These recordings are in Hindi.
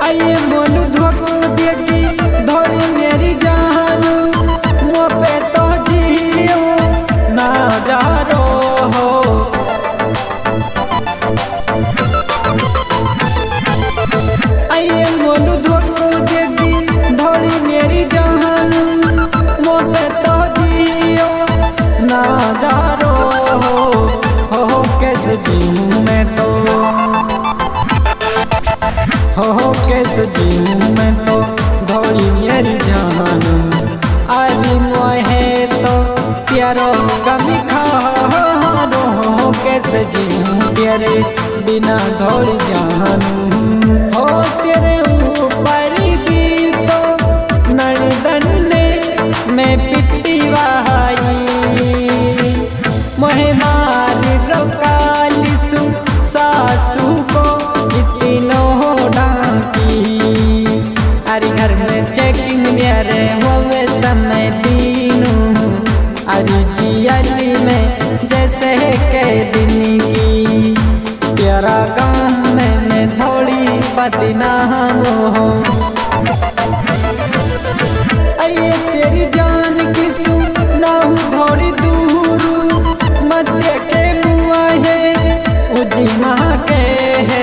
आइए मोनू धोखो देगी धोली मेरी जान मो पे तो जियो ना जा रो हो। आइए मोनू धोखो देगी धोली मेरी जान मो पे तो जियो ना जा रो हो। कैसे जीऊं मैं तो हो कैसे जीऊं मैं तो धोली मेरी जान आदि मोहे तो प्यारो कमी खारो हो। कैसे जीऊं तेरे बिना धोली जान हो। तेरे ऊपर भी तो नर्दन ने मैं पिट्टी वाई मोहे मार रोकालिसु सासू को इतनो डांकी। अरे घर में चेकिंग मेरे होवे समय दीनू अरे जियाली में जैसे के दिन की तेरा गाँव में मैं थोड़ी बदनाम हो। आइए तेरी जान की सुनाऊ थोड़ी दूर मध्य के मुआ है उजी महा के है।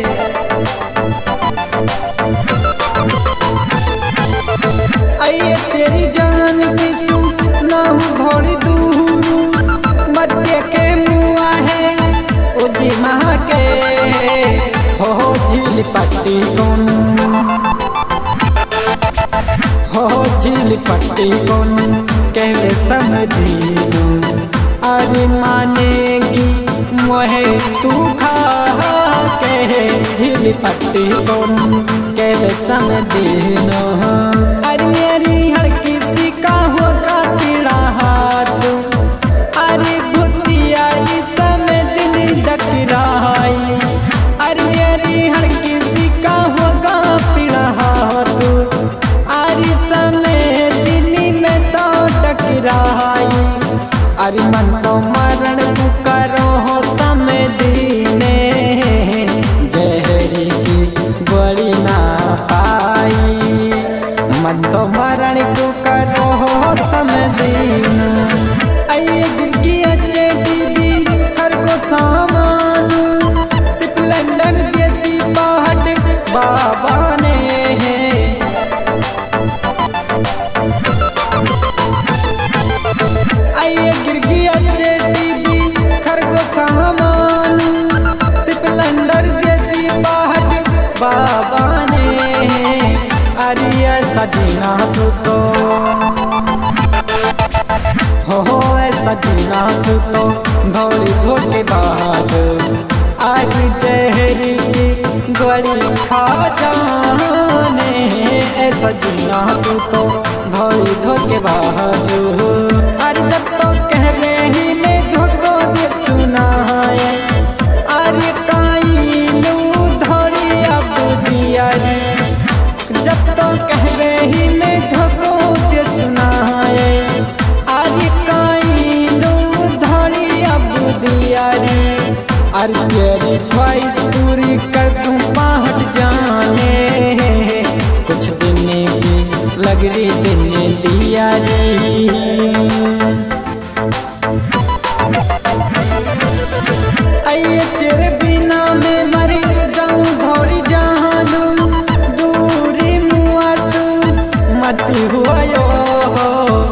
आइए तेरी जान की सुनाऊ थोड़ी दूर मध्य के मुआ है उजी महा के हो। झील पट्टी कौन हो झील पट्टी कौन कहवे समझीनू अरे मानेगी मोहे तू खा के झील पट्टी कौन कहवे समझीनू। अरे मेरी हड़की सी का होगा पीड़ा हाथ अरे भूतिया समय दिन डकराई। अरे मेरी हड़की सी का होगा पीड़ा हाथ अरे समय दिन में तो डकराई। अरे मन तो मरण पुकारो हो समय दीने जहरी की गोली ना पाई। मन तो मरण पुकारो हो समय दीन। आइए गिरगी अच्छे टीवी हर को सामान सिर्फ लंदन देती पहाड़ बाबा ने आइए गिरगी अच्छे टीवी खरगो सामान सिर्फ लंदन देती पहाड़ बाबा ने। अरे ऐसा जीना सुतो हो ऐसा जीना सुतो धोली धोके बाद आगे जहरी की गोली खा जाने। ऐसा जीना सुतो धोली धोके बाद अरे जब तो कहवे ही में धोखो दे सुना है अरे काइनू धोली अब दिया रे। जब तो कहवे ही में धोखो दे सुना है अरे काइनू धोली अब दिया रे। अरे तेरी ख्वाहिश पूरी कर दूं पहाड़ जाने कुछ दिन की लग रही दिन दिया रे। आइए तेरे बिना मैं मरी जाऊं थोड़ी जानू दूरी मुआसू मत हुआ यो हो।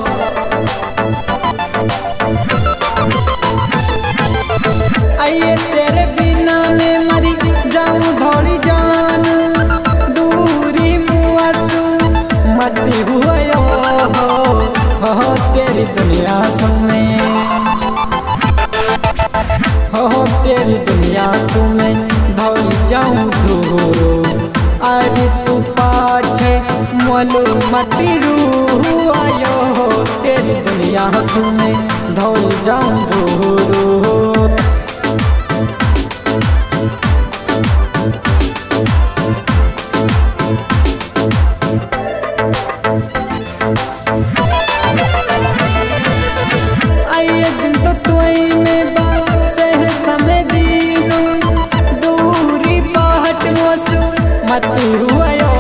आइए तेरे बिना मैं मरी जाऊं थोड़ी जानू दूरी मुआसू मत हुआ यो हो। तेरी दुनिया सुने हो तेरी दुनिया सुने धोल जाऊं धूरो। अरे तू पाछे मोलू मती रू आयो हो। तेरी दुनिया सुने धोल जाऊं धूरो। आइए दिन तो तुई में से समय दीनू दूरी पहाड़ मोसू मत हुआ।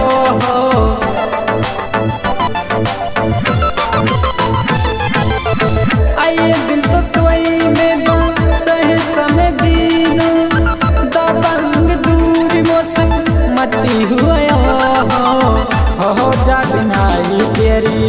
करती हुए हो जादिन आई तेरी,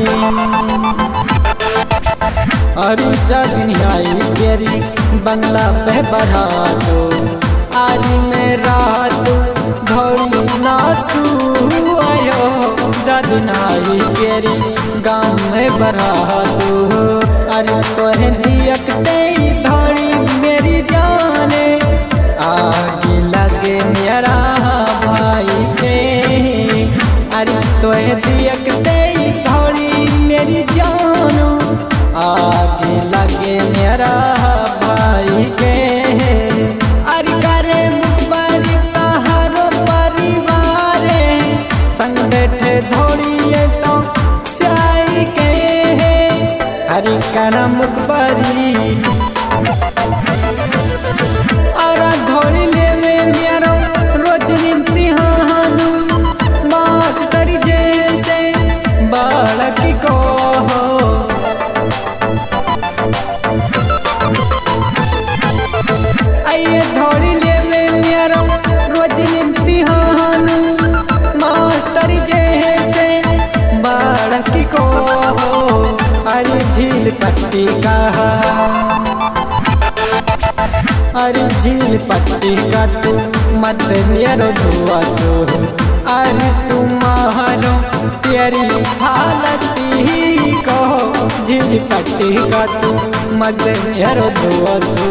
अरे जादिन आई तेरी बंगला पे बढ़ा दो, आज मेरा तू धोड़ी नासू आयो, जादिन आई तेरी गाँव में बढ़ा दो। अरे तोहे दियकते धोड़ी मेरी जाने, आगे लगे मेरा भाई के, अरे तोहे दियकते धोड़ी मेरी जानो, आगे लगे मेरा भाई के। अरे करे मुखबारी तहारो परिवार संग बैठे धोड़िए तो स्याई के, हरि कर मुखबारी और धोड़ी ले में मेरा रोज इम्तिहान, मास्टर जैसे बालक को आइए धोड़ी ले में मेरा रोज इम्तिहान, मास्टर जैसे बालक को। अरे झील पट्टी का, अरे झील पट्टी का तू मत मेरो धुआ सो, अरे तुम्हारो तेरी हालत ही कहो, झील पट्टी का तू मत मेरो धुआ सो।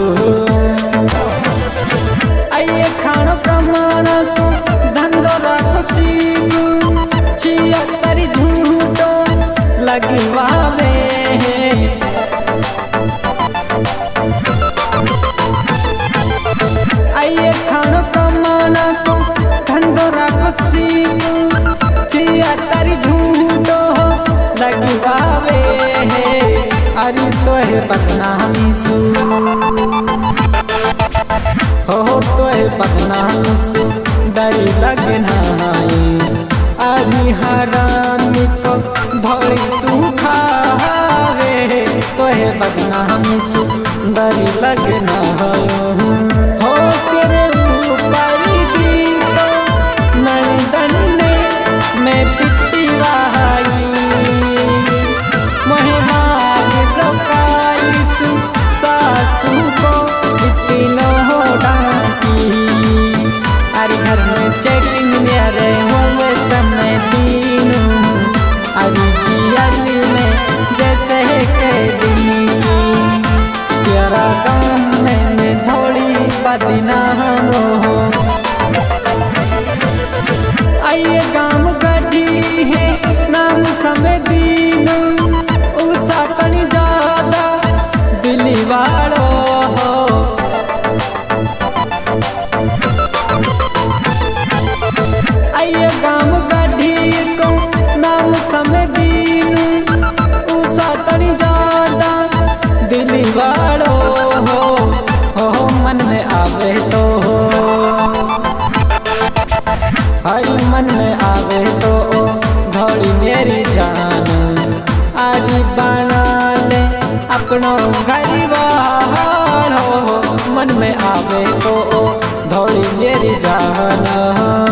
आइए खानो कमाना को धंधो रखो सीखो, छियत्तर झूठो लगी वावे, आइए खानो कमाना को धंधो रखो सीखो, छियत्तर झूठो लगी वावे, अरे तोहे बदनामी सू हो तोहे बदनामी सू डर लगना, अरे हरामी को धोड़ी तू खावे, तोहे बदनामी सू डर लगना हो, तेरे ऊपर भी तो नंदन ने मैं पिट्टी वाई, महिमार रोकालिसु सासू को इतनो हो डांटी, अरे घर में चेकिंग मेरे हुए समय दीनू, अरे जियाली में जैसे के दिन की, तेरा गाँव में धोड़ी बदनाम हो। आइए गाँव गढ़ी है नाम समय दीनू, उसा तनी ज्यादा दिली वालो हो, आइए गाँव गढ़ी को नाम समय दीनू, उसा तनी ज्यादा दिली वालो हो, मन में आवे तो हरी मन में आवे तो धोड़ी मेरी जान, आदि बना ले अपनो गरीबान हो, मन में आवे तो धोड़ी मेरी जान।